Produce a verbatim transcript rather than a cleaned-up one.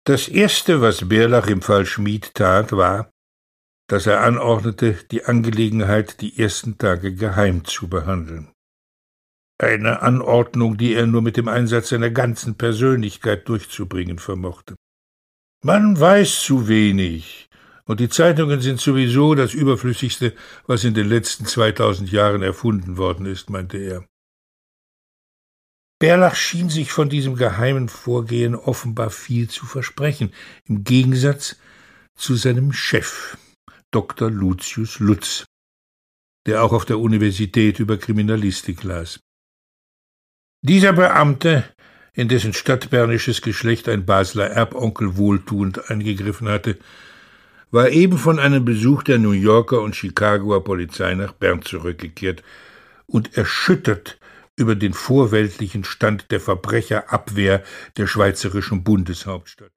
Das Erste, was Bärlach im Fall Schmid tat, war, dass er anordnete, die Angelegenheit die ersten Tage geheim zu behandeln. Eine Anordnung, die er nur mit dem Einsatz seiner ganzen Persönlichkeit durchzubringen vermochte. Man weiß zu wenig, und die Zeitungen sind sowieso das Überflüssigste, was in den letzten zweitausend Jahren erfunden worden ist, meinte er. Bärlach schien sich von diesem geheimen Vorgehen offenbar viel zu versprechen, im Gegensatz zu seinem Chef, Doktor Lucius Lutz, der auch auf der Universität über Kriminalistik las. Dieser Beamte, in dessen stadtbernisches Geschlecht ein Basler Erbonkel wohltuend eingegriffen hatte, war eben von einem Besuch der New Yorker und Chicagoer Polizei nach Bern zurückgekehrt und erschüttert über den vorweltlichen Stand der Verbrecherabwehr der schweizerischen Bundeshauptstadt.